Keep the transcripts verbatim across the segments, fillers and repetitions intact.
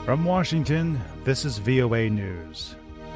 From Washington, this is V O A News.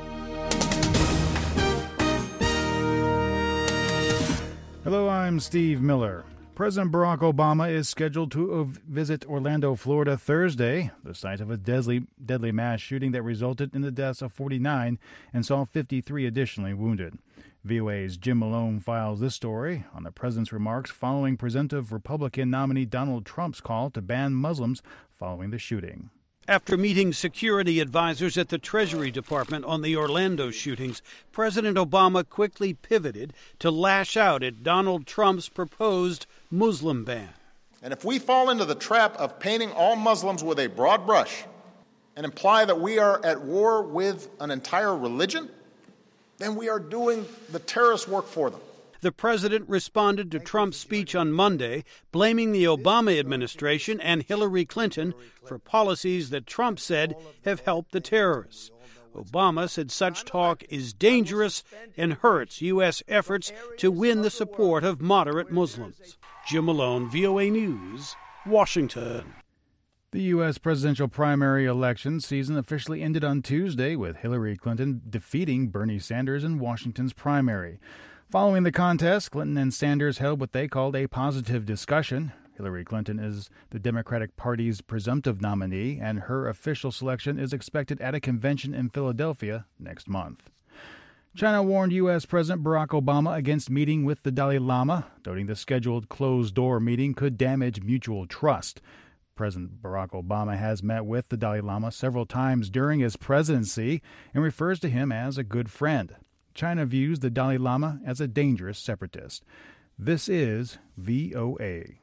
Hello, I'm Steve Miller. President Barack Obama is scheduled to visit Orlando, Florida Thursday, the site of a deadly, deadly mass shooting that resulted in the deaths of forty-nine and saw fifty-three additionally wounded. V O A's Jim Malone files this story on the president's remarks following presumptive Republican nominee Donald Trump's call to ban Muslims following the shooting. After meeting security advisors at the Treasury Department on the Orlando shootings, President Obama quickly pivoted to lash out at Donald Trump's proposed Muslim ban. And if we fall into the trap of painting all Muslims with a broad brush and imply that we are at war with an entire religion, then we are doing the terrorist work for them. The president responded to Trump's speech on Monday, blaming the Obama administration and Hillary Clinton for policies that Trump said have helped the terrorists. Obama said such talk is dangerous and hurts U S efforts to win the support of moderate Muslims. Jim Malone, V O A News, Washington. The U S presidential primary election season officially ended on Tuesday with Hillary Clinton defeating Bernie Sanders in Washington's primary. Following the contest, Clinton and Sanders held what they called a positive discussion. Hillary Clinton is the Democratic Party's presumptive nominee, and her official selection is expected at a convention in Philadelphia next month. China warned U S. President Barack Obama against meeting with the Dalai Lama, noting the scheduled closed-door meeting could damage mutual trust. President Barack Obama has met with the Dalai Lama several times during his presidency and refers to him as a good friend. China views the Dalai Lama as a dangerous separatist. This is V O A.